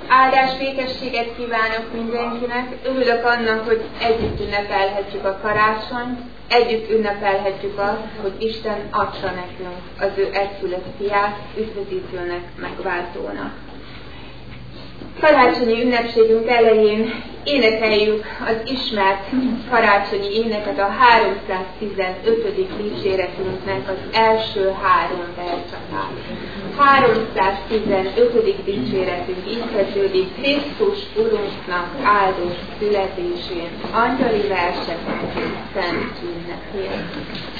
Áldás, békességet kívánok mindenkinek. Örülök annak, hogy együtt ünnepelhetjük a karácsonyt, együtt ünnepelhetjük azt, hogy Isten adta nekünk az ő egyszülött fiát, üdvözítőnek, megváltónak. Karácsonyi ünnepségünk elején énekeljük az ismert karácsonyi éneket, a 315. dicséretünknek az első 3 verszakát. 315. dicséretünk így kezdődik: Krisztus Urunknak áldott születésén, angyali verseken, szent ünnepén.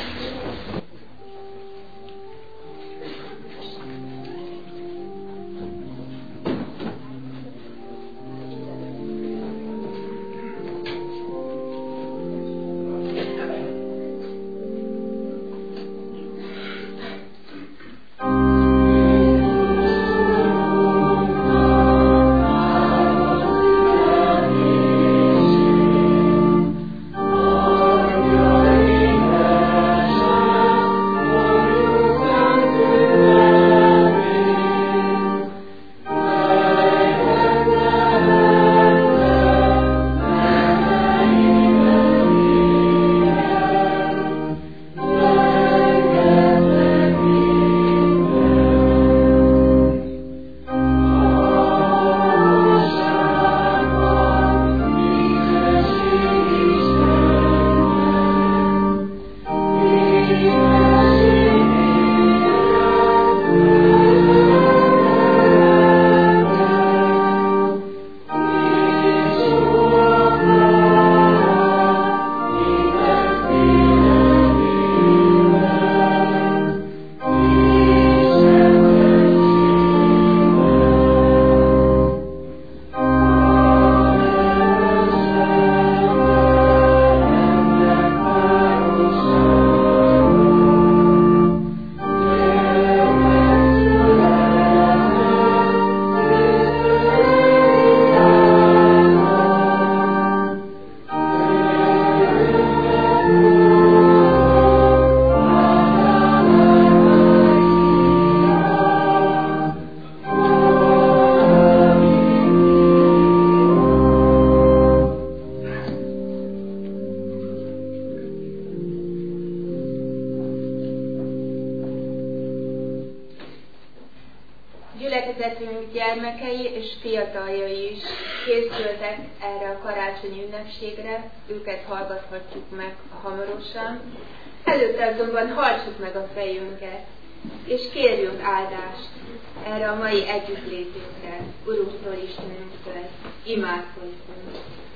Gyülekezetünk gyermekei és fiataljai is készültek erre a karácsonyi ünnepségre, őket hallgathatjuk meg hamarosan. Előtte azonban hajtsuk meg a fejünket, és kérjünk áldást erre a mai együttlétünkre, Urunktól, Istenünktől, imádkozzunk.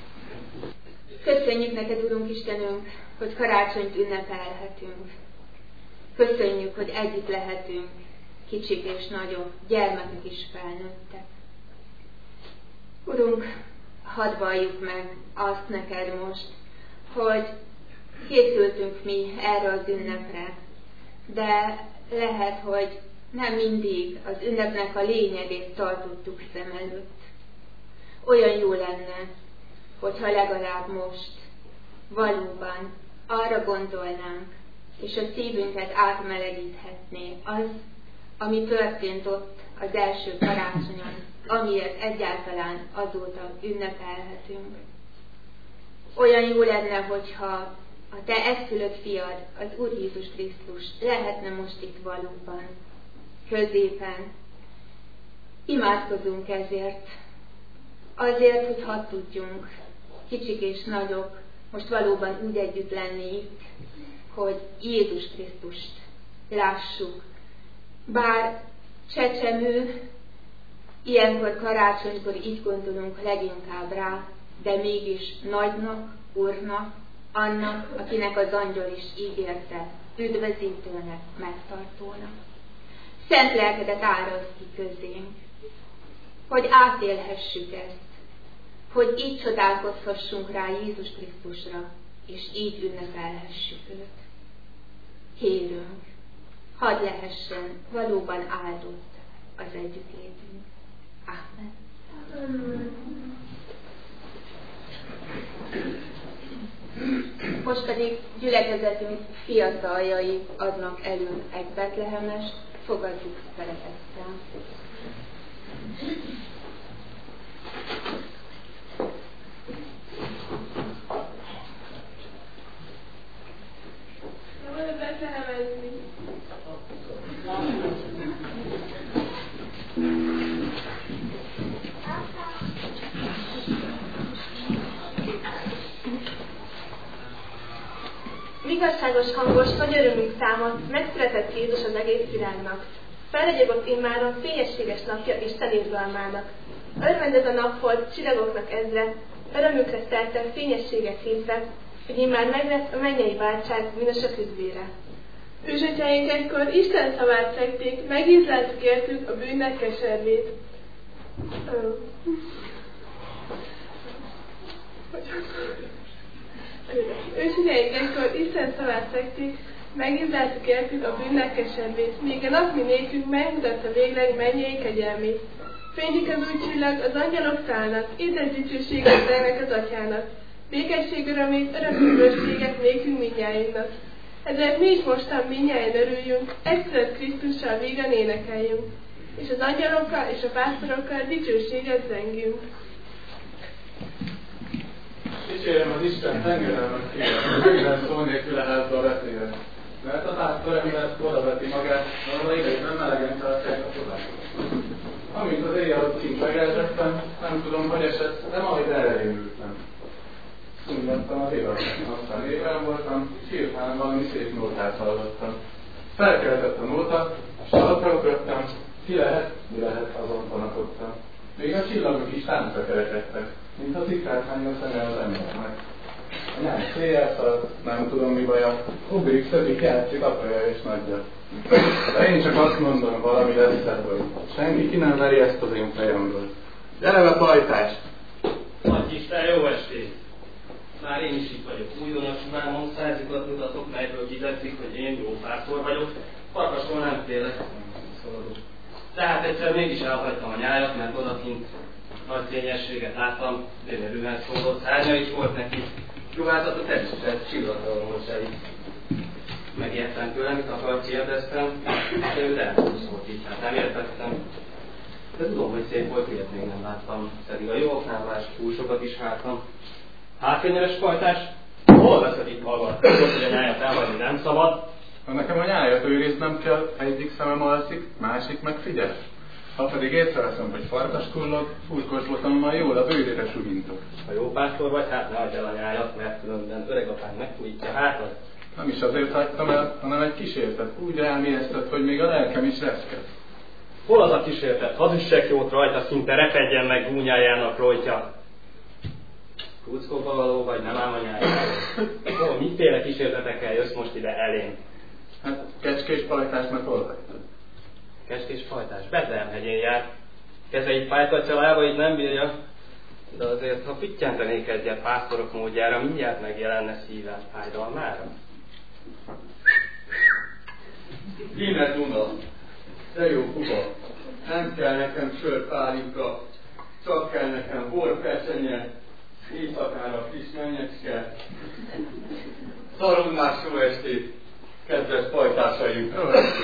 Köszönjük neked, Urunk Istenünk, hogy karácsonyt ünnepelhetünk. Köszönjük, hogy együtt lehetünk, kicsik és nagyok, gyermekek is felnőttek. Urunk, hadd valljuk meg azt neked most, hogy készültünk mi erre az ünnepre, de lehet, hogy nem mindig az ünnepnek a lényegét tartottuk szem előtt. Olyan jó lenne, hogyha legalább most valóban arra gondolnánk, és a szívünket átmelegíthetné az, ami történt ott az első karácsonyon, amiért egyáltalán azóta ünnepelhetünk. Olyan jó lenne, hogyha a te egyszülött fiad, az Úr Jézus Krisztus lehetne most itt valóban, középen. Imádkozunk ezért, azért, hogy hadd tudjunk, kicsik és nagyok, most valóban úgy együtt lenni itt, hogy Jézus Krisztust lássuk. Bár csecsemő, ilyenkor karácsonykor így gondolunk leginkább rá, de mégis nagynak, Úrnak, annak, akinek az angyal is ígérte, üdvözítőnek, megtartónak. Szent lelkedet árazd ki közénk, hogy átélhessük ezt, hogy így csodálkozhassunk rá Jézus Krisztusra, és így ünnepelhessük őt. Kérünk, hadd lehessen valóban áldott az együttlétünk. Ámen. Most pedig gyülekezetünk fiataljai adnak elő egy betlehemest, fogadjuk szeretettel. igazságos hangos nagy örömünk támad, megszületett Jézus az egész világnak. Felragyogott immáron fényességes napja Isten irgalmának. Örvend a nap volt, csillagoknak ezre, örömükre szerte, fényességet hívve, hogy immár meglett a mennyei váltság bűnösök üdvére. Ősatyáink egykor Isten szavát szekték, megízleltük értük a bűnnek keservét. Ősatyáink egykor Isten szavát szekték, megízleltük értük a bűnnek keservét, míg a nap mi nékünk megmutatta végleg mennyei kegyelmét. Fénylik az új csillag, az angyalok szállnak, édes dicsőséget tegnek az atyának. Békesség örömét, örökségösséget nékünk mindnyájunknak. Ezért mi is mostan mindnyájan örüljünk, egyszerűen Krisztussal vígan énekeljünk, és az angyalokkal és a pásztorokkal dicsőséget zengjünk. Dicsérjem az Isten tengerelmet kérem, minden szó nélkül a házba vetére. Mert a pásztor emiatt odaveti magát, valóban ideig nem melegen tartják a tudást. Amint az éjjel kint megeltettem, nem tudom, hogy esett, de majd elrémültem. Szüntettem az éjjelben, aztán éjjel voltam, és hirtelen valami szép nótát hallottam. Felkeltett a nóta, és talpra ugrottam, mi lehet, azon tanakodtam. Még a csillagok is táncra kerekedtek, mint a cikkárhány a szeme az embernek. A nyáj széjjel szaladt, nem tudom mi baja, ugrik, szökik, játszik, apaja és nagyja. De én csak azt mondom, valami lesz ebből. Senki ki nem veri ezt az én fejemből. Gyere be, pajtás! Nagy Isten, jó estét! Már én is itt vagyok. Újon a csumámon, százikat mutatok, melyből kidegszik, hogy én jó pásztor vagyok. Farkastól nem félek, szaladok. Tehát egyszer mégis elhagytam a nyájat, mert odakint nagy fényességet láttam, gyönyörűen szólott, szárnya is volt neki. Juházatot egy csillagolomosai. Megijedtem tőle, mit akart, kérdeztem, de ő elhúzott így, hát nem értettem. De tudom, hogy szép volt, ilyet még nem láttam, pedig a jó oknál túl sokat is vártam. Hátfényeres pajtás, hol veszed itt magad? Tudod, hogy a nyájat elhagyni nem szabad. Nekem a nyájat őriznem kell, egyik szemem alszik, másik meg figyel. Ha pedig észreveszem, hogy farkas kullog, furkosbotommal jól a bőrére suhintok. Ha jó pásztor vagy, hát ne hagyd el a nyájat, mert különben öregapád megfújítja hátad. Nem is azért hagytam el, hanem egy kísértet. Úgy elmélyeztet, hogy még a lelkem is reszket. Hol az a kísértet? Hadd üssek jót rajta, szinte repedjen meg gúnyájának rojtja. Kuckóba való vagy, nem ám a nyájáról. Ó, miféle kísértetekkel jössz most ide elém? Hát kecskés pajtásnak hol hagytad? Kecskés pajtás, Betlehemhegyén jár. Kezeit fájtatja, lábait nem bírja. De azért, ha pittyentenék egyet pásztorok módjára, mindjárt megjelenne szívem fájdalmára. Íme Duna, de jó kuba, nem kell nekem sörpálinka, csak kell nekem borpesenye, éjszakára kis mennyecske. Szaronnás jó estét, kedves pajtásaim!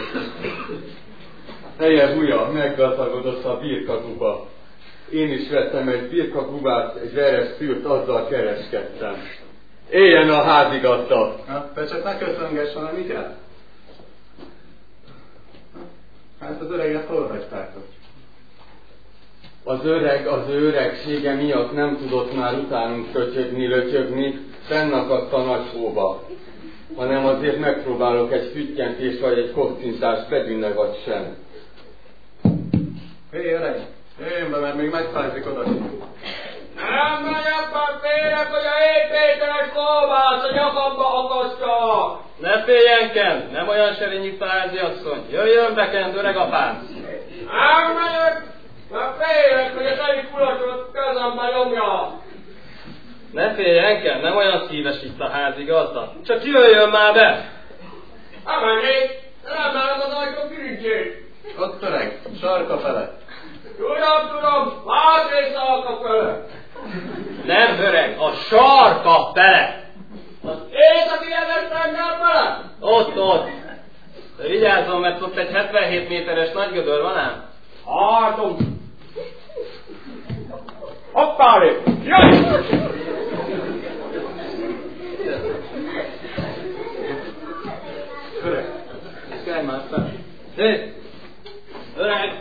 Helye buja, meggazdagodott a birkakuba. Én is vettem egy birkakubát, egy veres szűrt, azzal kereskedtem. Éljen a házigazda! Te csak ne köszöngess, hanem vigyázz! Hát az öreget hol hagytátok? Az öreg az ő öregsége miatt nem tudott már utánunk lötyögni, fennakadt a nagy hóba. Hanem azért megpróbálok egy füttyentést vagy egy koccintást bedünne vagy sem. Hé, öreg! Jöjjön be, mert még megfázik oda. Nem megyek, mert félek, hogy a 7 méteres kolbász a nyakamba akasztja! Ne féljen, Kent, nem olyan serényi háziasszony. Jöjjön be, Kent, öregapám! Nem megyek, mert félek, hogy a seri kulacsot kezembe nyomja! Ne féljen, Kent, nem olyan szíves itt a házigazda. Csak jöjjön már be! Nem mennék, nem látom az ajtó kirincsét! Ott öreg, sarka fele. Tudom, hátrész alka fele! Nem öreg, a sarka fele! Az északi egertengel fele? Ott. De vigyázzon, mert ott egy 77 méteres nagygödör van ám? Hátom! Hoppári! Jöjj! Öreg, kelj már fel. Hé! Öreg!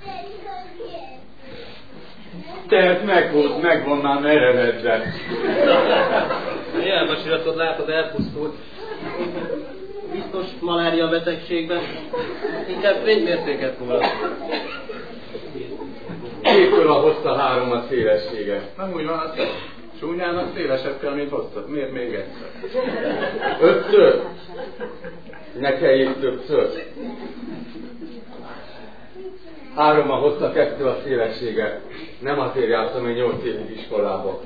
Tehát megvan már merevedve. Milyen basiratod látod, elpusztult. Biztos malária betegségben. Inkább fénymértéket volna. Kétől a hossza, 3 a szélessége. Nem úgy van, az csúnyának szélesebb kell, mint hosszabb. Miért még egyszer? 5-ször? Ne kelljék többször. 3 a hossza, 2 a szélessége. Nem azért jártam egy 8 évig iskolába.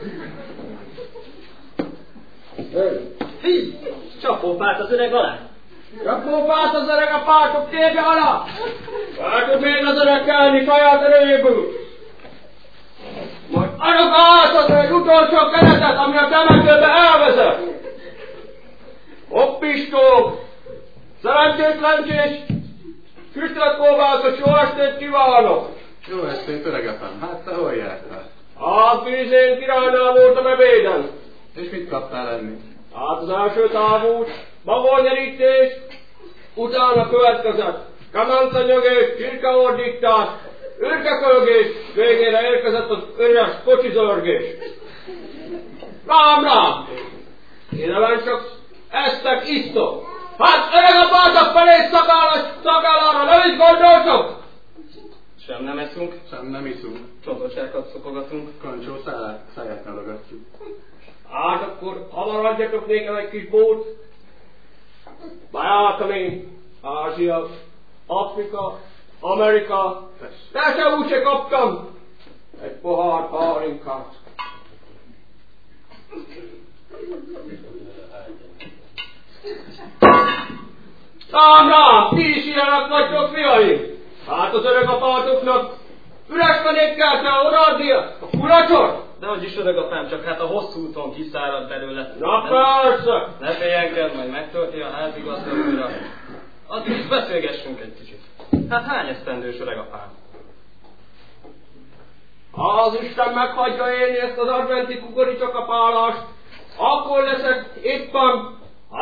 Hí! Csapófát az öreg alá! Csapófát az öreg a pártok térje alá! Látod még az öreg kelni kaját erőjéből! Majd adok át egy utolsó keretet, ami a temetőbe elvezet! Hoppistó! Szerencsétlencsés! Füstletkóvászos jó estét kívánok! Jó estét, öregepem. Hát te hol jártál? A Bűzén királynál voltam ebéden. És mit kaptál enni? Hát az első távút, babonnyerítés, utána következett kamancanyögés, csirkeordítás, ürkekölgés, végére érkezett az üres kocsizörgés. Rám! Én nem csak eztek, isztok. Hát öreg a pártak felé szakállára, nem is gondoltok? Sem nem eszünk, Sem nem iszunk. csontossákat szokogatunk. Kancsó száját nyalogatjuk. Hát akkor hamaradjatok nékem egy kis bót. Bejártam én Ázsia, Afrika, Amerika. De se úgyse kaptam egy pohár pálinkát. Számra! Ti is ilyenek vagytok, fiaim! Hát az öreg apátoknak üres fenékkel kell odaadni a kuracsot! De hogy is öregapám, csak hát a hosszú úton kiszárad belőle. Na persze! Ne féljenked, majd megtölti a házigazgatóra. Addig is beszélgessünk egy kicsit. Hát hány esztendős öregapám? Ha az Isten meghagyja élni ezt az adventi kukoricsakapálást, akkor leszek éppen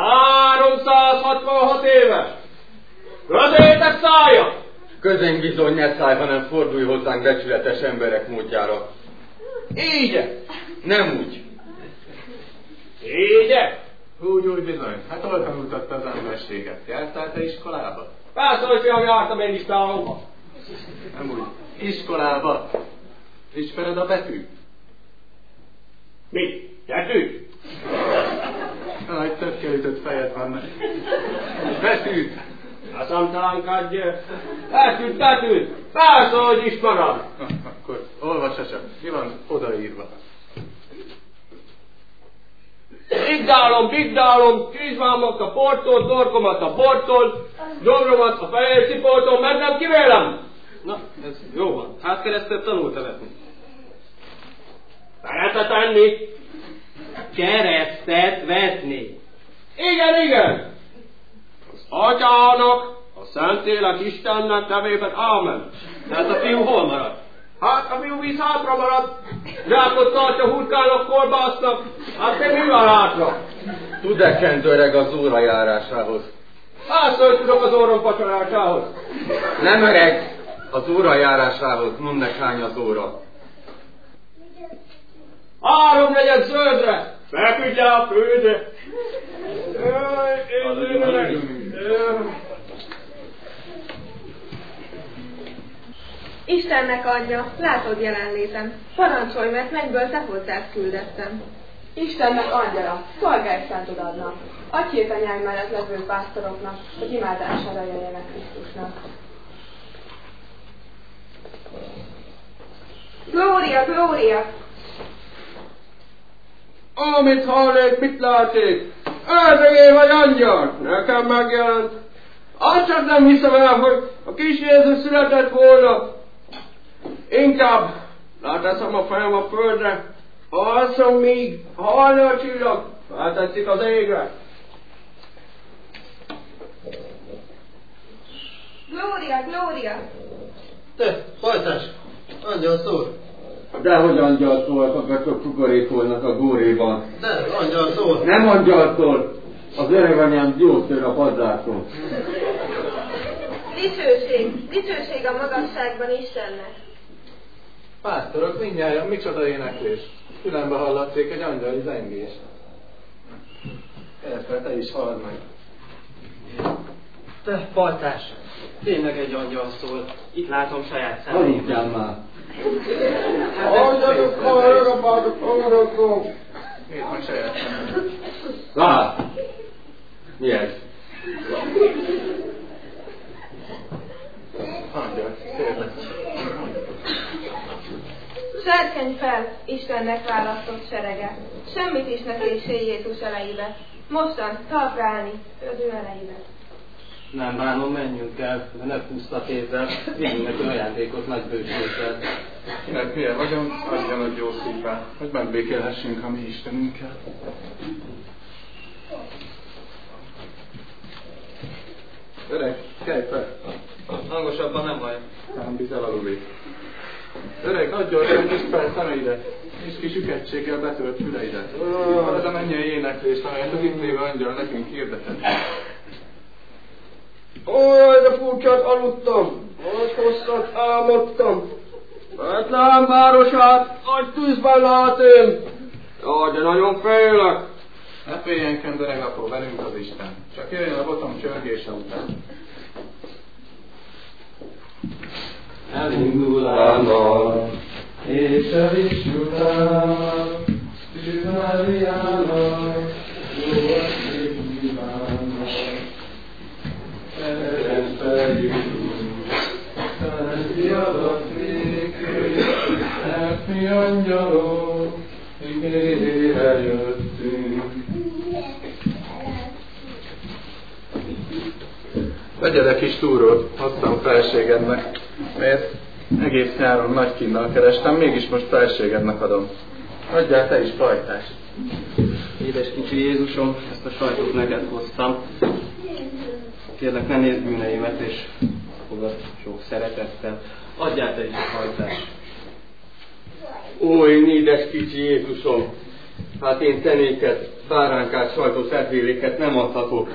366 éves. Közétek szállja! Közén bizony ne szállj, hanem fordulj hozzánk becsületes emberek módjára. Így! Nem úgy. Így! Úgy bizony. Hát hol tanultatta az emberséget? Jártál te iskolába? Persze, hogy fiam, jártam én is távokba. Nem úgy. Iskolába. Ismered a betűt? Mit? Tetű? Nagy többkelütött fejed van. Betűt! A számtalankodj! Betűt! Persze, hogy ismered! Akkor olvassa csak. Mi van odaírva? Bigdálom, csizmámat a portól, torkomat a portól, gyomromat a fehér cipótól, mert nem kivélem! Na, ez jó van. Hát keresztet tanult vetni. Szeretet enni? Keresztet vetni. Igen! Az Atyának, a Szentlélek Istennek nevében, ámen. Tehát a fiú hol marad? Hát a fiú víz hátra maradt, zsákot tartja, hurkálnak, korbásznak, hát te mi van hátra? Tud-e kent öreg az óra járásához? Persze, hogy tudok az orrom pacsolásához. Nem öreg, az óra járásához. Mondd meg, hány az óra. 3-4 zöldre, feküdj le a földre. Istennek adja, látod jelenlétem. Parancsolj, mert mennyből te hozzád küldettem. Istennek angyala, szolgálj szent odadnak, adj hírt anyány mellett levő pásztoroknak, hogy imádására jöjjenek Krisztusnak. Glória, glória! Amit hallék, mit láték? Ördögé vagy angyal? Nekem megjelent. Azt csak nem hiszem el, hogy a kis Jézus született volna. Inkább ráteszem a fejem a földre, alszom, míg halna a csillag, feltetszik az égre. Glória, glória! Te, pajtás, angyal szól. Dehogy angyal szól, akaratok kukorékolnak a góréban. De, angyal szól. Nem angyal szól, az öreganyám gyógyször a padláson. Dicsőség a magasságban Istennek. Pásztorok, mindjárt, micsoda éneklés. Fülembe hallatszik egy angyali zengés. keresztre, te is halld meg. Te, pajtás, tényleg egy angyal szól. Itt látom saját szemeimmel. Aludjál már. Hagyjatok már, rapátok, hallgatom! Nézd meg saját szemed. Lát! Mi ez? Angyal, kérlek. Serkenj fel, Istennek választott serege. Semmit is ne késélj Jézus elejébe. Mostan talpra állni az ő elejébe. Nem bánom, menjünk el, de ne puszta kézzel, vigyünk neki ajándékot nagy bőséggel. Kinek milyen vagyon, adjon egy jó szívvel, hogy megbékélhessünk a mi Istenünkkel. Öreg, kelj fel! Hangosabban nem baj. Nem bizel aludni. Öreg, adjon rá kis fel szemeidet, és kis üketséggel betölt füleidet. Van ez a mennyei éneklést, amelyet az itt lévő angyal nekünk hirdetett. Olyan, de furcsát aludtam, nagy hosszat álmodtam. Betlehem városát, nagy tűzben lát én. Jaj, de nagyon félek. Ne féljenken, öreg apó, velünk az Isten. Csak jöjjön a botom csörgése után. Elindul a nap, és el is jut át, Szűz Máriának, jó estét kívánok. Teremteljünk, szenti adat nékünk, mert mi angyalok, igényére jöttünk. Vegyed kis túrót, hoztam felségednek, mert egész nyáron nagy kínnal kerestem, mégis most felségednek adom. Adjál te is pajtást. Édes kicsi Jézusom, ezt a sajtot neked hoztam. Kérlek, ne nézd bűneimet, és fogad sok szeretettel. Adjál te is a hajtást. Ó, én édes kicsi Jézusom, hát én tenéket, báránkát, sajtot, edvéléket nem adhatok,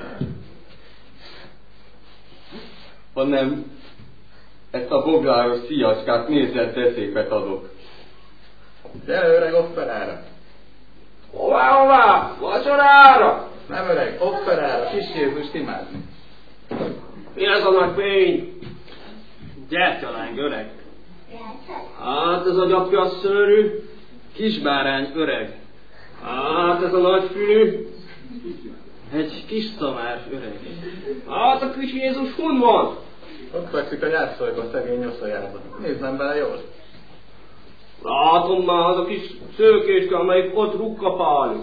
hanem ezt a bogláros fiacskát nézett szépet adok. Gyere öreg, operára! Hová, vacsorára! Nem öreg, operára, kis Jézust imádni. Mi ez a nagy fény? Gyertyaláng öreg. Hát ez a gyapja szőrű, Kisbárány öreg. hát ez a nagy fülű, Egy kis szamár öreg. hát a kis Jézus hun van? Ott fekszik a játszolygó szegény nyoszajában. Nézzem bele jól. Látom már az a kis szőkéske, amelyik ott rukkapál.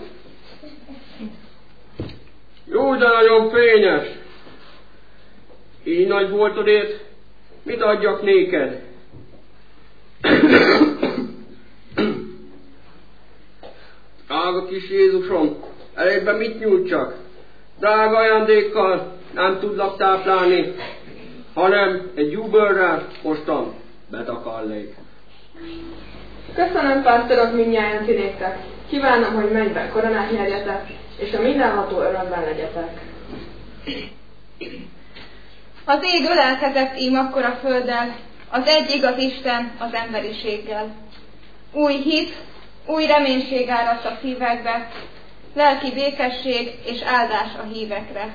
Jó, de nagyon fényes. Így nagy voltodért, mit adjak néked? Drága kis Jézusom, elégben mit nyújtsak? Drága ajándékkal nem tudlak táplálni, hanem egy júbőrrel mostan betakarlék. Köszönöm, pásztorok, mindnyájan ti néktek. Kívánom, hogy mennyben koronát nyerjetek, és a mindenható örömben legyetek. Az ég ölelkezett ím akkor a földdel, az egy igaz Isten az emberiséggel. Új hit, új reménység áradt a szívekbe, lelki békesség és áldás a hívekre.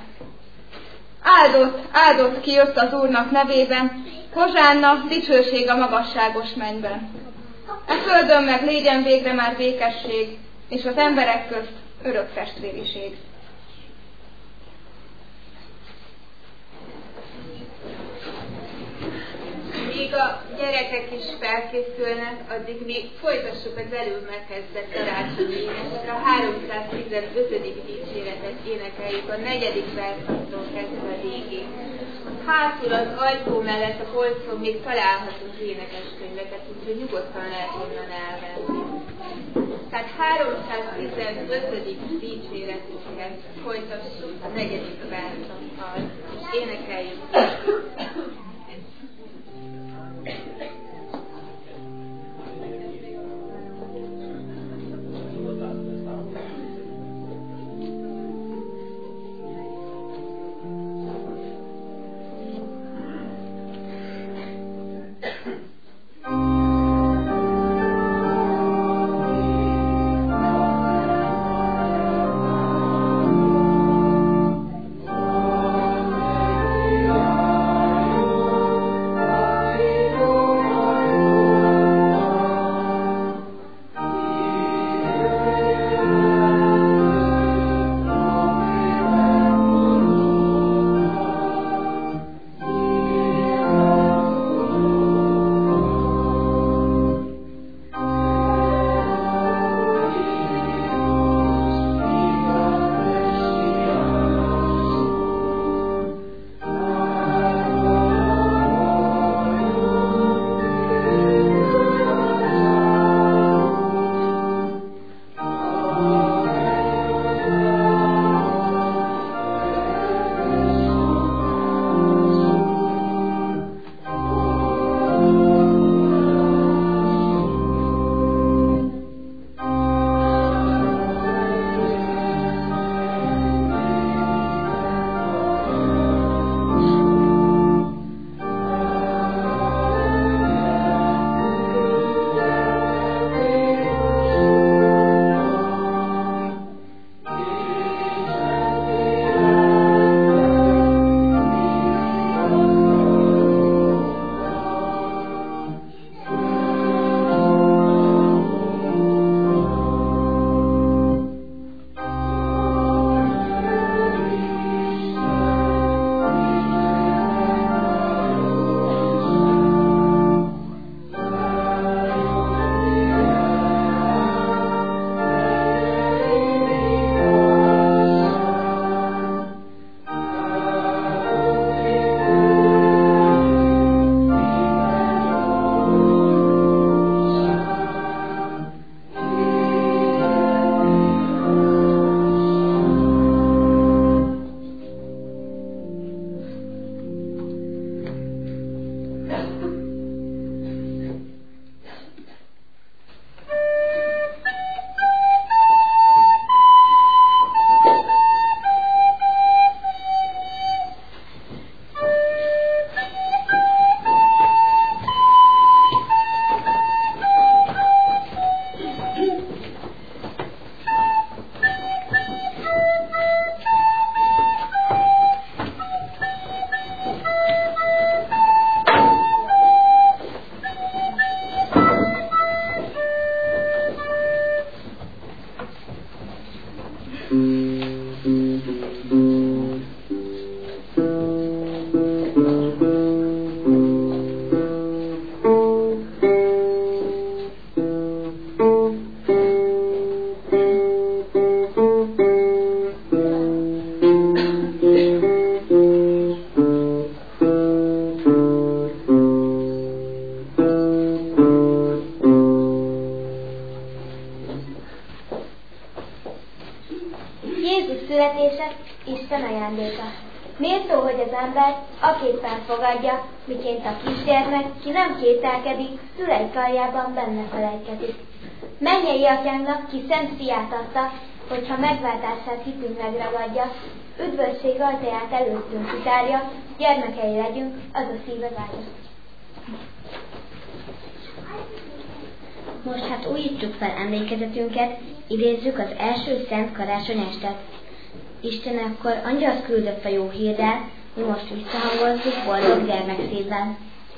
Áldott ki jött az Úrnak nevében, hozsánna, dicsőség a magasságos mennyben. E földön meg légyen végre már békesség, és az emberek közt örök testvériség. Míg a gyerekek is felkészülnek, addig mi folytassuk az előbb megkezdett karácsonyi énekre. A 315. dicséretet énekeljük a 4. verszakról kezdve a végig. Hátul az ajtó mellett a polcon még találhatunk énekeskönyveket, úgyhogy nyugodtan lehet onnan elvenni. Tehát 315. dicséretünket folytassuk a 4. verszakkal, és énekeljük. megszületése Isten ajándéka. Méltó, hogy az ember aképpen fogadja, miként a kisgyermek, ki nem kételkedik, szülei karjában benne felejtkezik. Mennyei atyánknak, ki szent fiát adta, hogyha megváltását hitünk megragadja, üdvösség ajtaját előttünk kitárja, gyermekei legyünk, az a szíve vágya. Most hát újítsuk fel emlékezetünket, idézzük az első szent karácsony estet. Isten akkor angyalt küldött a jó hírrel, mi most visszahangozzuk boldog gyermekszívvel.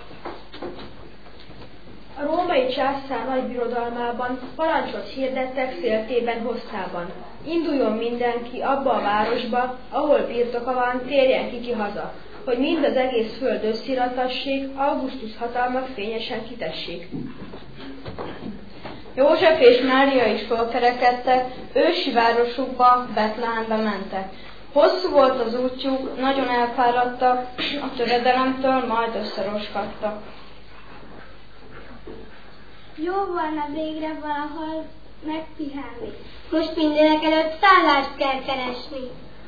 A római császár nagy birodalmában parancsot hirdettek féltében hosszában. Induljon mindenki abba a városba, ahol birtoka van, térjen ki haza, hogy mind az egész föld össziratassék, Augustus hatalmat fényesen kitessék. József és Mária is fölkerekedtek, ősi városukba, Betlehembe mentek. Hosszú volt az útjuk, nagyon elfáradtak, a töredelemtől majd összeroskadtak. Jó volna végre valahol megpihenni. Most mindenek előtt szállást kell keresni.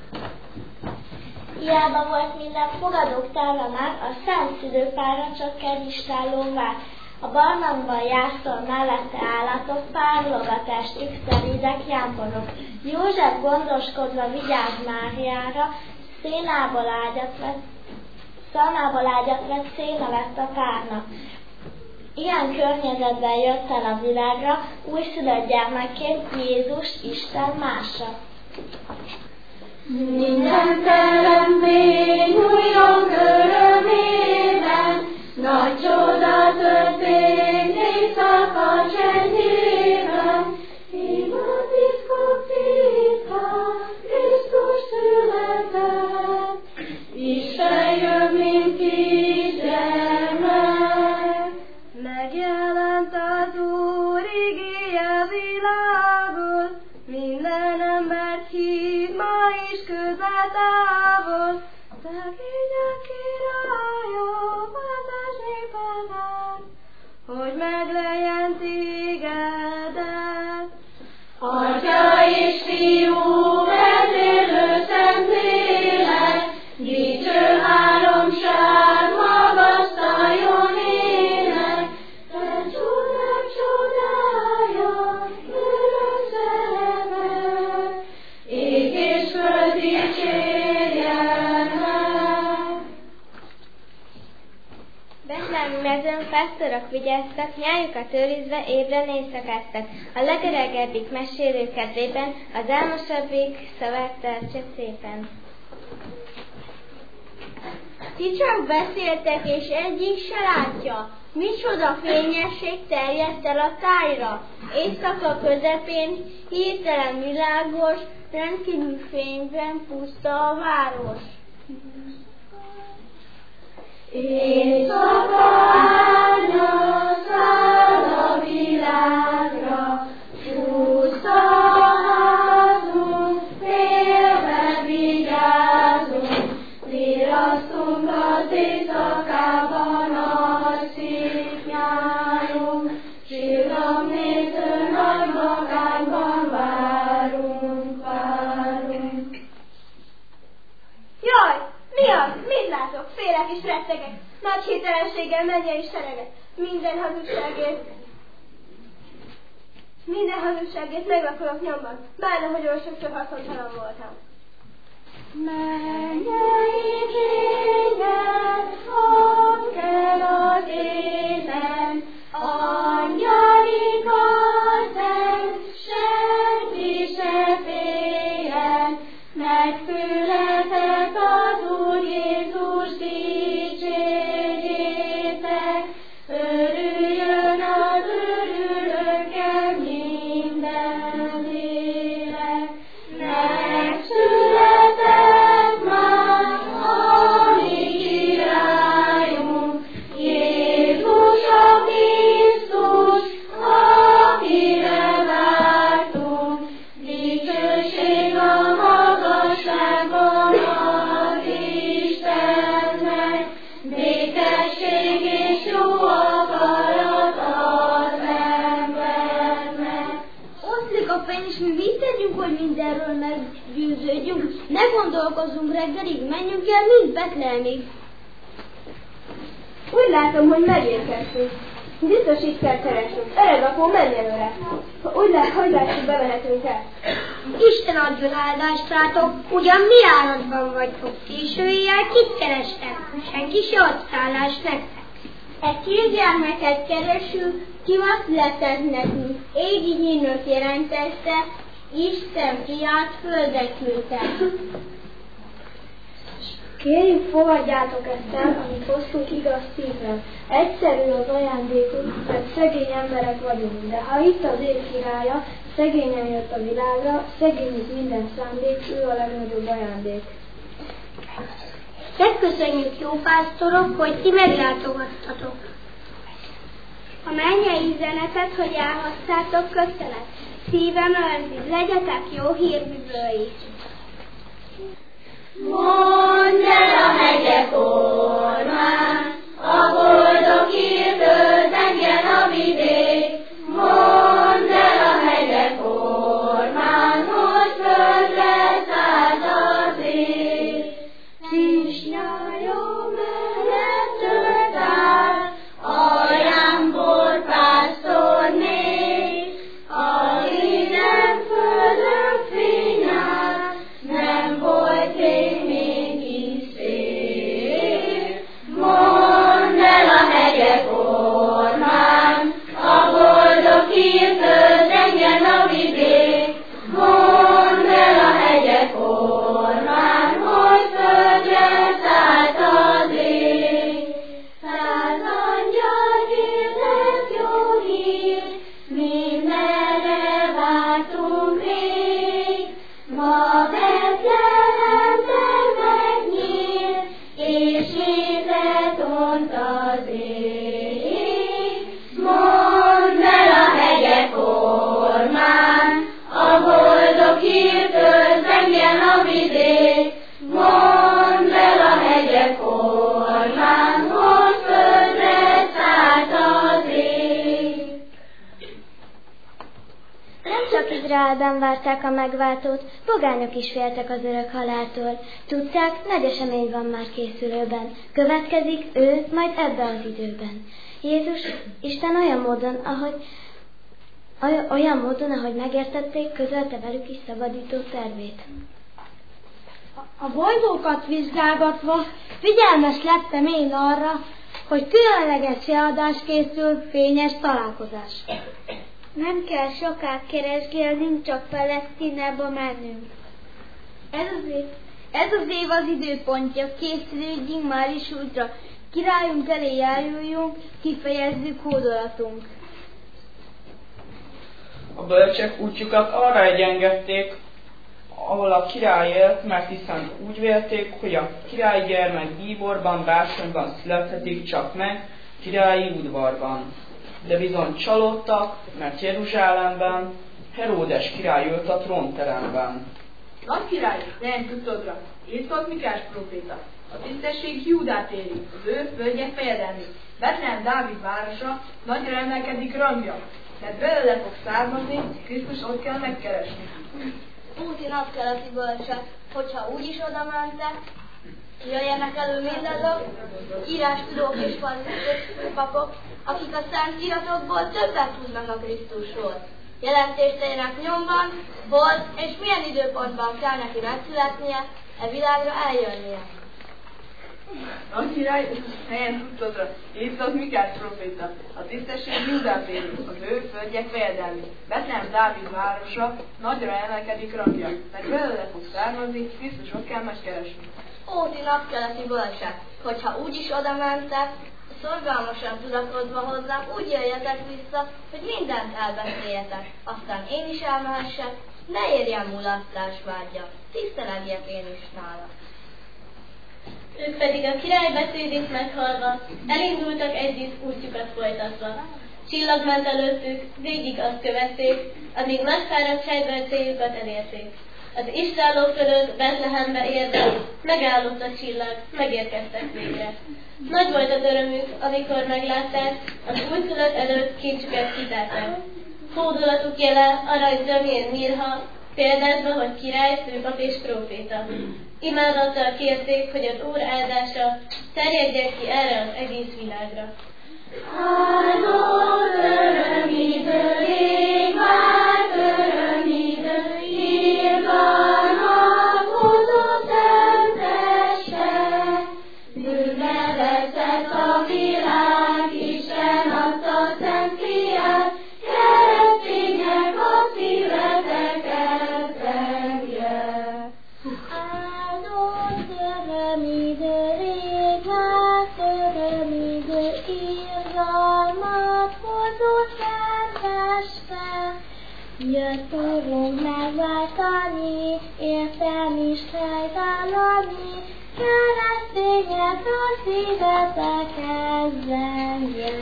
Hiába volt minden fogadók távla már, a szent szülőpárra csak kevisálló vár. A barlangban jászol mellette állatok, párlogatástuk szeridek jámborok. József gondoskodva vigyáz Máriára, szalmából ágyat vett, széna lett a párnak. Ilyen környezetben jött el a világra, újszülött gyermekként Jézus Isten mása. Minden teremtmény újjon örömében, nagy csoda történt éjszaka csendjében. Ima tiszkok titka, Krisztus született, Isten jön, mint kisgyermek. Megjelent az Úr igéje világon, minden embert hív, ma is közel távol. Szegény a királyom, az a népeden, hogy megleljen tégedet. Atya és Fiú, vezérlő Szentlélek, dicső háromság, magasztaljon ének. Te csodák csodája, örök szeretet, ég és föld dicsérjen meg. Betlehemi mezőn pásztorok vigyáztak, nyájukat őrizve ébren éjszakáztak. A legöregebbik mesélő kedvében az álmosabbik szavát tartsa szépen. Ti csak beszéltek, és egyik se látja. Micsoda fényesség terjedt el a tájra. Éjszaka közepén hirtelen világos, rendkívül fényben puszta a város. Éjszaka árnya száll a világra, puszta a házunk, félve vigyázunk, virasztunk az éjszakában, alszik nyárunk, csillagnéző nagy magányban várunk. Jaj! Mi az? Mit látok? Félek és rettegek. Nagy hirtelenséggel menjen is sereget. Minden hazugságért megvakolok nyomban. Bárna, hogy olyan sokszor haszontalan voltam. Mennyei kényed, fogd el az élen, angyali karzen, senki se féljen, megfületett az Úr Jézus dicsérjétek, örüljön az örülőkkel minden lélek. Megszületett már a mi Papa, és mi mit tegyünk, hogy mindenről meggyőződjünk? Ne gondolkozzunk reggelig, menjünk el mind Betlehemig. Úgy látom, hogy megérkeztünk. Biztos itt kell keresnünk. Öreg apó, menj előre. Hogy látjuk, bemehetünk el. Isten adjon áldást rátok, ugyan mi állatban vagytok. Késő éjjel kit kerestek? Senki se ad szállást nektek. E kisgyermeket keresünk, ki ma született nekünk. Égi hírnök jelentette, Isten fiát földre küldte. Kérjük, fogadjátok ezt el, amit hoztunk igaz szívvel. Egyszerű az ajándékunk, mert szegény emberek vagyunk, de ha itt az ég királya, szegényen jött a világra, szegényük minden szándék, ő a legnagyobb ajándék. Megköszönjük, jó pásztorok, hogy ti meglátogattatok. A mennyei üzenetet, hogy elhoztátok, köszönet. Szívem örzik, legyetek jó hírvivői. Mondd el a hegyek ormán, a boldog hírtől zengjen a vidék. Mondd el a hegyek ormán, hogy földre szállt az ég. Kisnyajó mellett tölt áll, alján borpásztor még, aki nem földön fényál, nem volt ég mégis szép. Mondd el a hegyek ormán, a boldog hírtől zengjen a vidék. Mondd el a hegyek ormán, hogy földre szállt az ég. 100 angyal hirdet jó hír, mindenre vártunk rég. Ma Betlehemben megnyílt, és élet ont az ég. Mondd el a hegyek ormán, a boldog hírtől zengjen a vidék. Mondd el a hegyek ormán, hogy földre szállt az ég. Nem csak Izraelben várták a megváltót, pogányok is féltek az örök haláltól. Tudták, nagy esemény van már készülőben. Következik ő majd ebbe az időben. Jézus Isten olyan módon, ahogy megértették, közölte velük is szabadító tervét. A bolygókat vizsgálgatva figyelmes lettem én arra, hogy különleges adás készül, fényes találkozás. Nem kell soká keresgélnünk, csak Palesztinába mennünk. Ez az év az időpontja, készülődjünk már is útra. Királyunk elé járuljunk, kifejezzük hódolatunk. A bölcsek útjukat arra egyengedték, ahol a király élt, mert hiszen úgy vélték, hogy a királyi gyermek bíborban, bársonyban születhetik csak meg, királyi udvarban. De bizony csalódtak, mert Jeruzsálemben Heródes király ült a trónteremben. Nagy király, ne tudodra, írtott Mikás próféta. A tisztesség Júdát éri, az ő földje fejedelmi. Betlehem Dávid városa, nagyra emelkedik rangja, mert belőle fog származni, Krisztus ott kell megkeresni. Úti napkeleti bölcsek, hogyha úgyis oda mentek, jöjjenek elő mindazok, írástudók és papok, akik a szent iratokból többet tudnak a Krisztusról. Jelentést tegyenek nyomban, hol és milyen időpontban kell neki megszületnie, e világra eljönnie. Nagy király, helyen tudodra, írtott Mikás próféta. A tisztesség Júdát éri, az ő földje fejedelmi. Betlehem Dávid városa, nagyra emelkedik rangja, mert belőle fog származni, Krisztus ott kell megkeresni. Óti napkeleti bölcsek, hogyha úgyis oda mentek, szorgalmasan tudakodva hozzám, úgy jöjjetek vissza, hogy mindent elbeszéljetek, aztán én is elmehessek, ne érjen mulasztás vágya, tisztelegjek én is nála. Ők pedig a király beszédét meghallva, elindultak együtt útjukat folytatva. Csillag ment előttük, végig azt követték, amíg megfáradtságban céljukat elérték. Az istálló fölött Betlehembe érve, megállott a csillag, megérkeztek végre. Nagy volt az örömük, amikor meglátták, az újszülött előtt kincsüket kitárták. Hódolatuk jele, arany, zömér, mirha, példázva, hogy király, főpap és próféta. Imádattal kérték, hogy az Úr áldása terjedjen ki erre az egész világra. Áldott örömidő, rég várt örömidő, irgalmat hozott szenteste. Ünnepezett a világ, Isten adta szent fiát, keresztények a szíveteket tegye. Áldott örömidő, rég várt örömidő, irgalmat hozott szenteste. Jött Úrunk megváltani, értem is helytállani, keresztények a szíveteket zengje.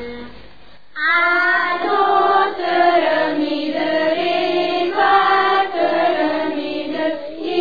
Áldott örömidő, rég várt örömidő,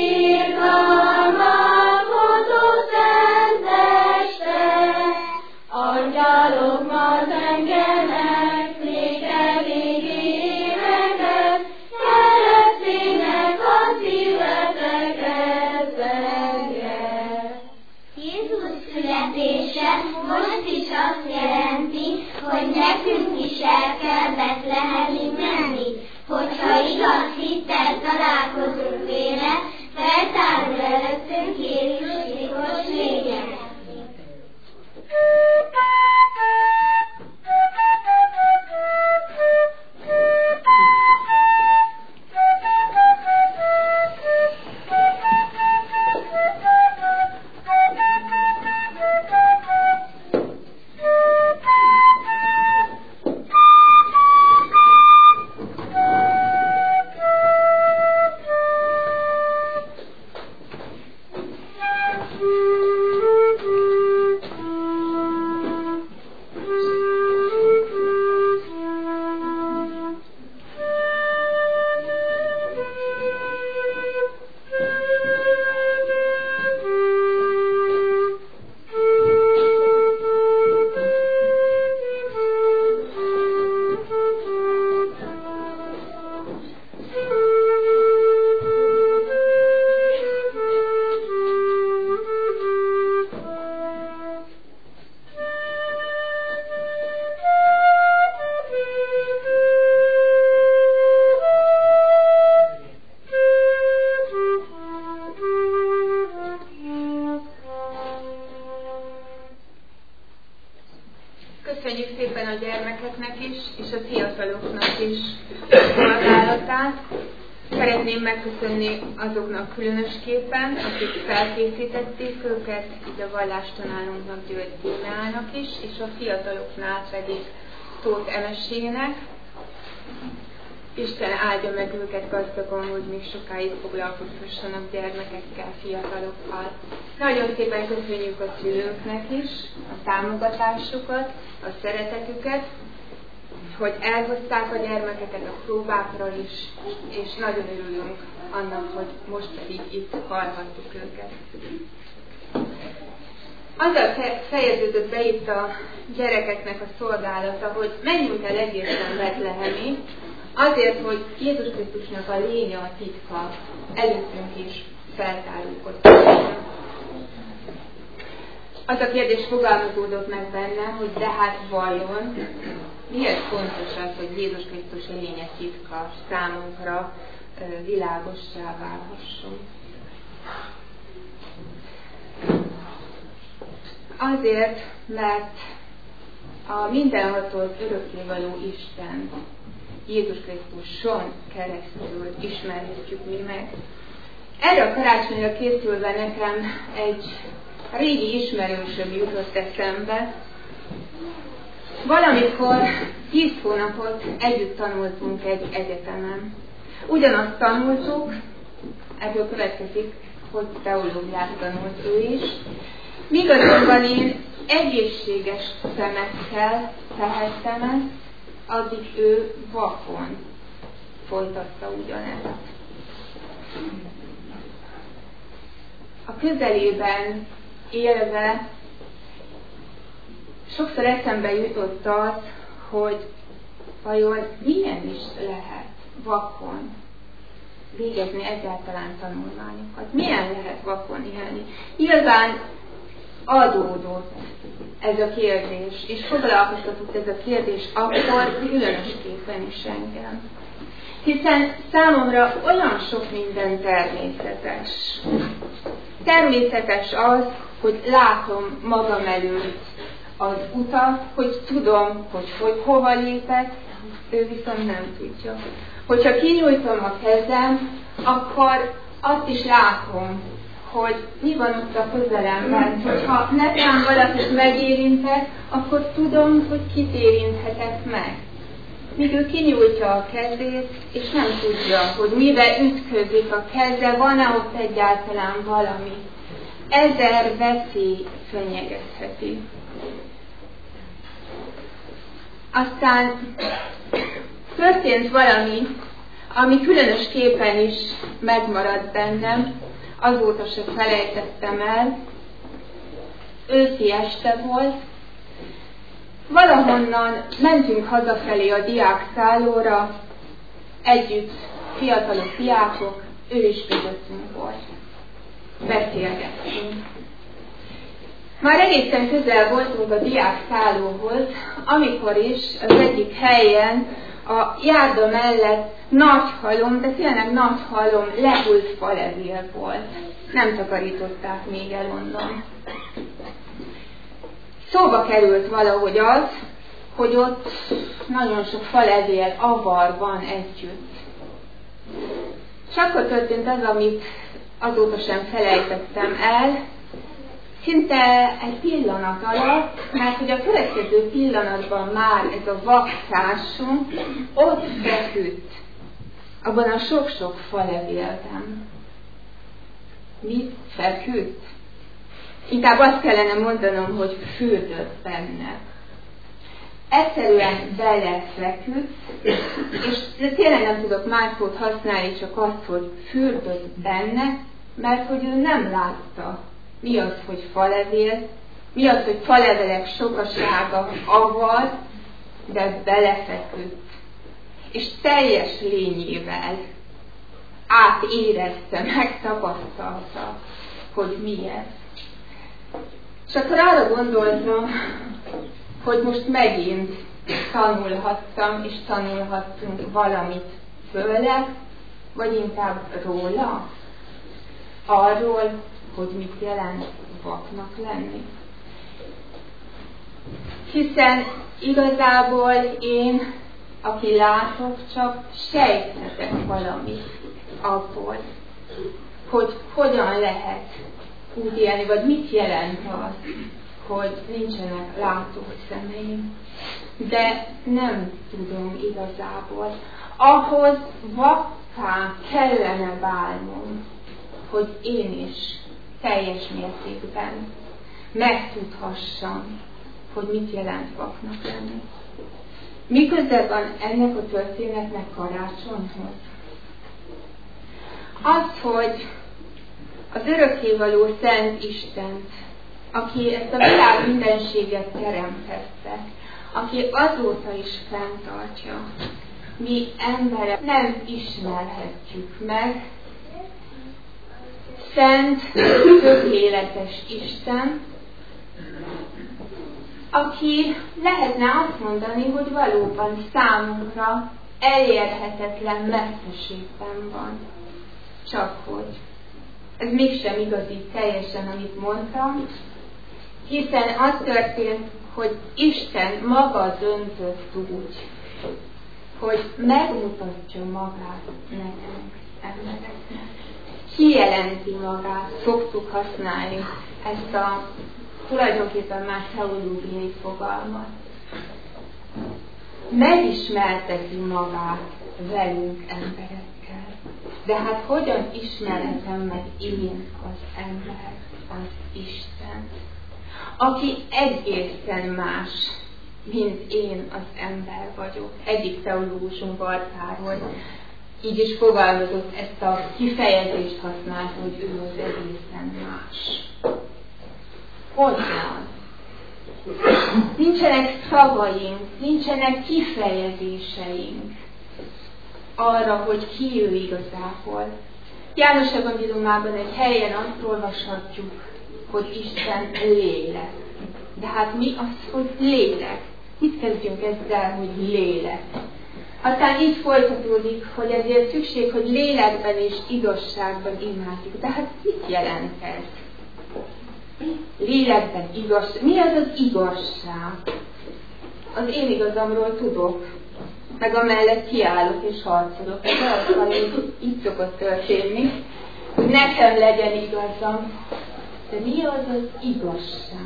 irgalmat hozott szenteste. Angyalok ma zengenek, néked égi éneket, keresztények a szíveteket zengje. Jézus születése most is azt jelenti, hogy nekünk is el kell Betlehemig menni, hogyha igaz hittel találkozunk vele, feltárul előttünk Jézus titkos lénye. Köszönjük szépen a gyermekeknek is, és a fiataloknak is a szolgálatát. Szeretném megköszönni azoknak különösképpen, akik felkészítették őket, így a vallástanárunknak, György Tímeának is, és a fiataloknál pedig Tóth Emesének. Isten áldja meg őket gazdagon, hogy még sokáig foglalkozhassanak gyermekekkel, fiatalokkal. Nagyon szépen köszönjük a szülőknek is a támogatásukat, a szeretetüket, hogy elhozták a gyermekeket a próbákra is, és nagyon örülünk annak, hogy most pedig itt hallhattuk őket. Azzal fejeződött be itt a gyerekeknek a szolgálata, hogy menjünk el egészen Betlehemig, azért, hogy Jézus Krisztusnak a lénye, a titka előttünk is feltárulkodjon. Az a kérdés fogalmazódott meg benne, hogy de hát vajon miért fontos az, hogy Jézus Krisztus a lénye, titka számunkra világossá válhasson. Azért, mert a mindenható örökkévaló Isten Jézus Krisztuson keresztül ismerhetjük mi meg. Erre a karácsonyra készülve nekem egy régi ismerősöm jutott eszembe. Valamikor 10 hónapot együtt tanultunk egy egyetemen. Ugyanazt tanultuk, ebből következik, hogy teológiát tanult ő is, míg azonban én egészséges szemekkel tehettem ezt, addig ő vakon folytatta ugyanezt. A közelében élve sokszor eszembe jutott az, hogy vajon milyen is lehet vakon végezni egyáltalán tanulmányokat? Milyen lehet vakon élni? Igazán adódott ez a kérdés, és foglalkoztatott ez a kérdés akkor különösképpen is engem. Hiszen számomra olyan sok minden természetes. Természetes az, hogy látom magam előtt az utat, hogy tudom, hogy hova lépek, ő viszont nem tudja. Hogyha kinyújtom a kezem, akkor azt is látom, hogy mi van ott a közelemben. Hogyha nekem valakit megérintek, akkor tudom, hogy kit érinthetek meg. Míg ő kinyújtja a kezét, és nem tudja, hogy mibe ütközik a keze, van-e ott egyáltalán valami. Ezer veszély fenyegetheti. Aztán történt valami, ami különösképpen is megmaradt bennem, azóta se felejtettem el. Őszi este volt, valahonnan mentünk hazafelé a diákszállóra, együtt fiatalok, diákok, ő is közöttünk volt. Beszélgettünk. Már egészen közel voltunk a diákszállóhoz, amikor is az egyik helyen a járda mellett nagy halom, de tényleg nagy halom, lehult falevél volt. Nem takarították még el onnan. Szóba került valahogy az, hogy ott nagyon sok falevél, avar van együtt. És akkor történt az, amit azóta sem felejtettem el, szinte egy pillanat alatt, mert hogy a következő pillanatban már ez a vaktársunk ott feküdt, abban a sok-sok falevélben. Mit feküdt? Inkább azt kellene mondanom, hogy fürdött benne. Egyszerűen belefeküdt, és tényleg nem tudok más szót használni, csak azt, hogy fürdött benne, mert hogy ő nem látta, mi az, hogy falevél, mi az, hogy falevelek sokasága, avar, de belefeküdt. És teljes lényével átérezte, megtapasztalta, hogy mi ez. És akkor arra gondoltam, hogy most megint tanulhattam, és tanulhattunk valamit tőle, vagy inkább róla, arról, hogy mit jelent vaknak lenni. Hiszen igazából én, aki látok, csak sejthetek valamit abból, hogy hogyan lehet úgy élni, vagy mit jelent az, hogy nincsenek látó szemeim. De nem tudom igazából. Ahhoz vakká kellene válnom, hogy én is teljes mértékben megtudhassam, hogy mit jelent vaknak lenni. Mi köze van ennek a történetnek karácsonyhoz? Az, hogy az örökkévaló Szent Istent, aki ezt a világ mindenséget teremtette, aki azóta is fenntartja, mi emberek nem ismerhetjük meg, szent, tökéletes Isten, aki lehetne azt mondani, hogy valóban számunkra elérhetetlen messzeségben van. Csak hogy ez mégsem igazi teljesen, amit mondtam, hiszen az történt, hogy Isten maga döntött úgy, hogy megmutatja magát nekünk, embereknek. Kijelenti magát, szoktuk használni ezt a tulajdonképpen már teológiai fogalmat. Megismerteti magát velünk emberekkel. De hát hogyan ismerhetem meg én az ember, az Istent, aki egészen más, mint én az ember vagyok. Egyik teológusunk Bartáról így is fogalmazott, ezt a kifejezést használt, hogy ő az egészen más. Hogyan? Nincsenek szavaink, nincsenek kifejezéseink arra, hogy ki ő igazából. János evangéliumában egy helyen azt olvashatjuk, hogy Isten lélek. De hát mi az, hogy lélek? Mit kezdjünk ezzel, hogy lélek? Aztán így folytatódik, hogy ezért szükség, hogy lélekben és igazságban imádjuk. De hát mit jelent ez? Lélekben igazság. Mi az az igazság? Az én igazamról tudok, meg amellett kiállok és harcolok. Ez az, ami így szokott történni, hogy nekem legyen igazam. De mi az az igazság?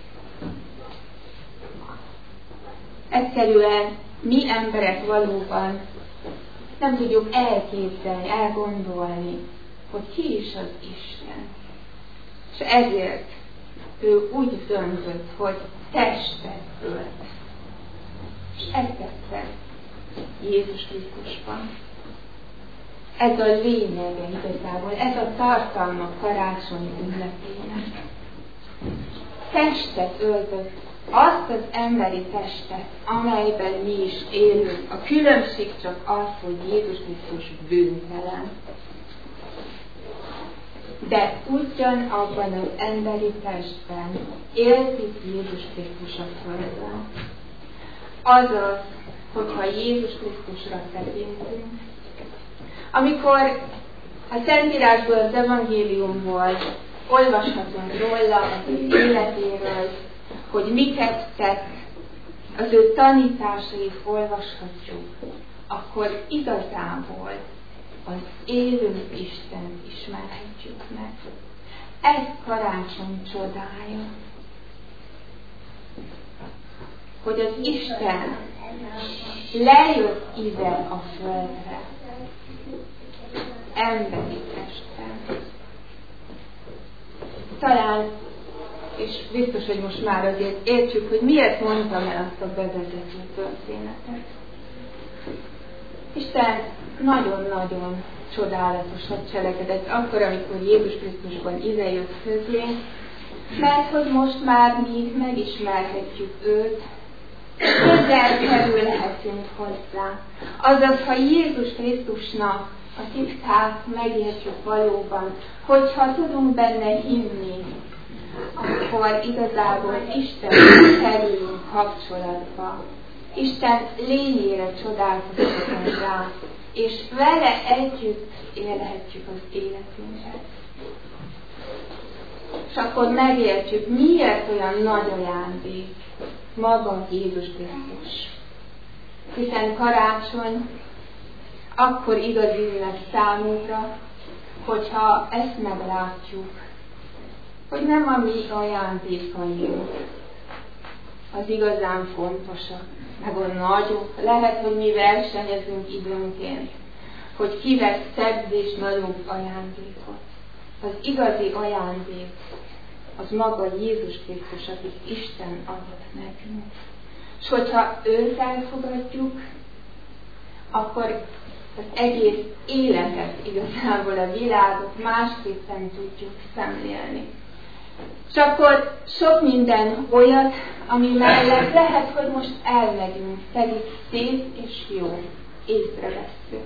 Egyszerűen mi emberek valóban nem tudjuk elképzelni, elgondolni, hogy ki is az Isten. És ezért ő úgy döntött, hogy testet ölt. És ezt tette Jézus Krisztusban. Ez a lényege igazából, ez a tartalma karácsonyi ünnepének. Testet öltött, azt az emberi testet, amelyben mi is élünk. A különbség csak az, hogy Jézus Krisztus bűntelen. De ugyanabban az emberi testben élt itt Jézus Krisztus a földön. Azaz, hogyha Jézus Krisztusra tekintünk, amikor a Szentírásból, az evangéliumból olvashatunk róla, az ő életéről, hogy miket tett, az ő tanításait olvashatjuk, akkor igazából az élő Istent ismerhetjük meg. Ez karácsony csodája. Hogy az Isten lejött ide a földre, emberi testben. Talán, és biztos, hogy most már azért értjük, hogy miért mondtam el azt a bevezető történetet. Isten nagyon-nagyon csodálatosat cselekedett akkor, amikor Jézus Krisztusban idejött közénk, mert hogy most már mi megismerhetjük őt, közel kerülhetünk hozzá. Azaz, ha Jézus Krisztusnak a titkát megértjük valóban, hogyha tudunk benne hinni, akkor igazából Istennek kerülünk kapcsolatba. Isten lényére csodálkozhatunk rá, és vele együtt élhetjük az életünket. És akkor megértjük, miért olyan nagy ajándék maga Jézus Krisztus. Hiszen karácsony akkor igazi ünnep számunkra, hogyha ezt meglátjuk, hogy nem a mi ajándékaink az igazán fontosak, meg a nagyok. Lehet, hogy mi versenyezünk időnként, hogy ki vesz szebb és nagyobb ajándékot. Az igazi ajándék az maga Jézus Krisztus, akit Isten adott nekünk. És hogyha őt elfogadjuk, akkor az egész életet, igazából a világot másképpen tudjuk szemlélni. És akkor sok minden olyat, ami mellett lehet, hogy most elmegyünk, pedig szép és jó, észrevesszük.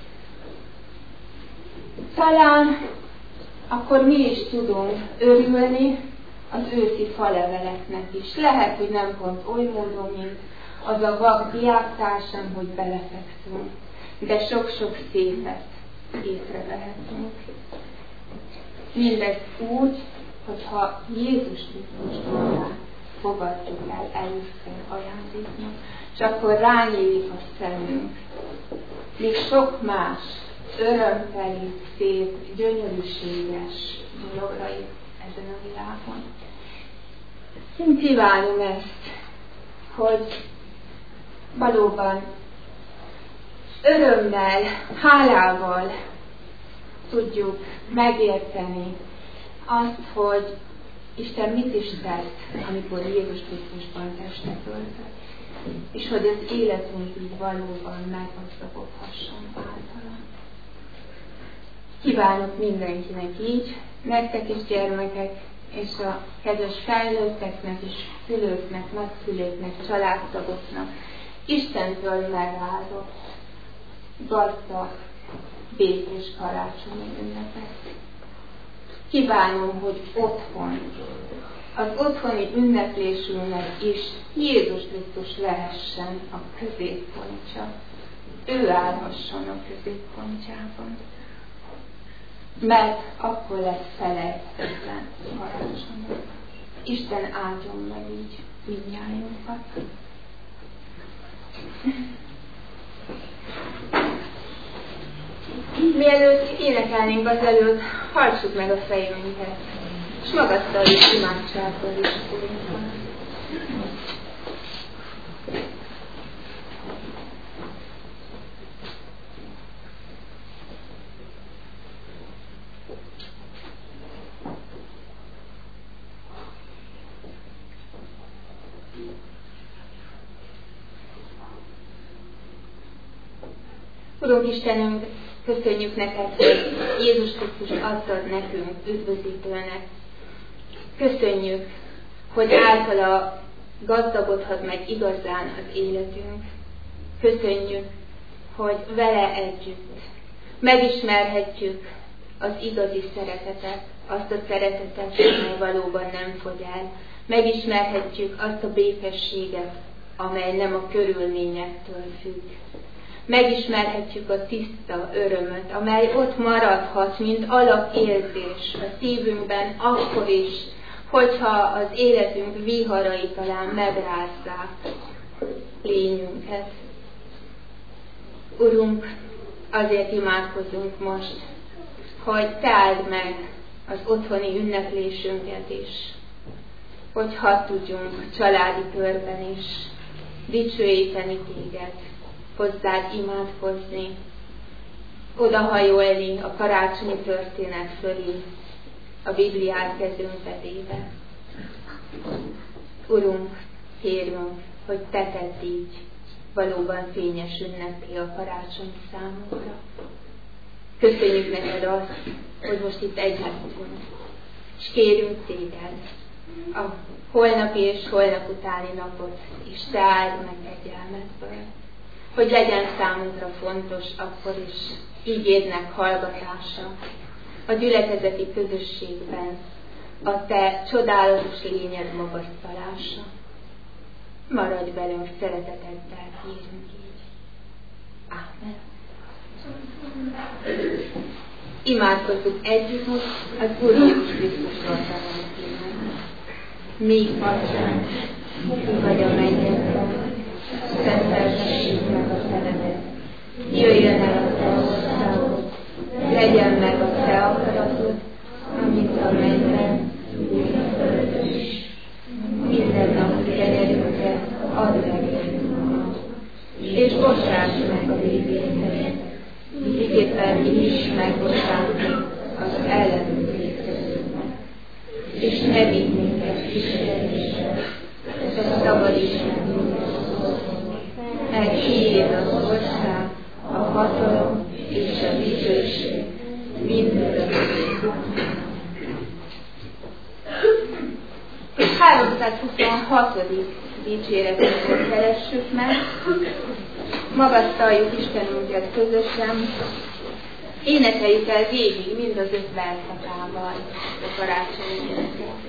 Talán akkor mi is tudunk örülni az őszi faleveleknek is. Lehet, hogy nem pont oly módon, mint az a vak diáktársam, hogy belefekszünk, de sok-sok szépet észrevehetünk. Mindez úgy, hogyha Jézus Krisztusból fogadjuk el először ajándéknak, és akkor rányílik a szemünk. Még sok más örömteli, szép, gyönyörűséges dologra itt ezen a világon. Én kívánom ezt, hogy valóban örömmel, hálával tudjuk megérteni azt, hogy Isten mit is tett, amikor Jézus Krisztusban testet öltött, és hogy az életünk így valóban meggazdagodhasson általa. Kívánok mindenkinek így, nektek is gyermekek, és a kedves felnőtteknek és szülőknek, nagyszülőknek, családtagoknak Istentől megáldott, gazdag, békés karácsonyi ünnepet. Kívánom, hogy otthon, az otthoni ünneplésünknek is Jézus Krisztus lehessen a középpontja. Ő állhasson a középpontjában. Mert akkor lesz felejthetetlen karácsony. Isten áldjon meg így mindnyájunkat. Mielőtt énekelnénk azelőtt, hajtsuk meg a fejünket, és magasztaljuk imádsággal is Urunkat. Urunk Istenünk, köszönjük neked, hogy Jézus Krisztus adtad nekünk üdvözítőnek. Köszönjük, hogy általa gazdagodhat meg igazán az életünk. Köszönjük, hogy vele együtt megismerhetjük az igazi szeretetet, azt a szeretetet, amely valóban nem fogy el. Megismerhetjük azt a békességet, amely nem a körülményektől függ. Megismerhetjük a tiszta örömöt, amely ott maradhat, mint alapérzés a szívünkben akkor is, hogyha az életünk viharai talán megrázzák lényünket. Urunk, azért imádkozunk most, hogy te áld meg az otthoni ünneplésünket is, hogy hadd tudjunk családi körben is dicsőíteni téged, hozzád imádkozni, odahajolni a karácsonyi történet fölé, a Bibliát kezünkbe véve. Urunk, kérünk, hogy te tedd így valóban fényes ünnepé a karácsony számunkra. Köszönjük neked azt, hogy most itt együttünk, és kérünk téged a holnapi és holnap utáni napot, és te áld meg kegyelmedből, hogy legyen számunkra fontos akkor is ígédnek hallgatása, a gyülekezeti közösségben a te csodálatos lényed magasztalása. Maradj velünk szereteteddel, kérünk így. Ámen. Imádkozzuk együtt most az Úr Jézus Krisztusról tanulmányban. Mi, Atyánk, ki vagy a mennyekben, szentelsessék meg a te neved. Jöjjön el a te országod, legyen meg a te akaratod, amit a mennyben, úgy a földön is. Minden nap kenyerünket add meg nekünk, és bocsáss meg a vétkénket, miképpen mi is megbocsátunk az ellenünk vétkezőknek. És ne vigy minket kísértésbe, de szabadíts meg mindentől, mert tiéd az ország, a hatalom és a dicsőség mindörökké. 326. dicséretünket keressük meg, magasztaljuk Istenünket közösen, énekeljük el végig mind az 5 verszakával a karácsonyi éneket.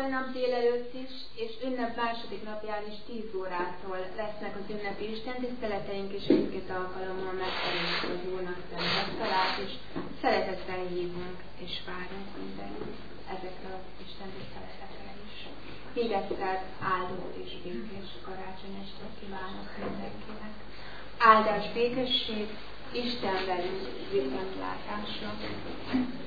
holnap délelőtt is, és ünnep második napján is 10 órától lesznek az ünnepi istentiszteleteink, és mindkét alkalommal megteremtjük az Úrnak szent asztalát, és szeretettel hívunk, és várunk mindenkit ezekre az istentiszteletekre is. Még egyszer áldott és békés karácsonyestét kívánok mindenkinek. Áldás, békesség, Isten velünk, viszontlátásra!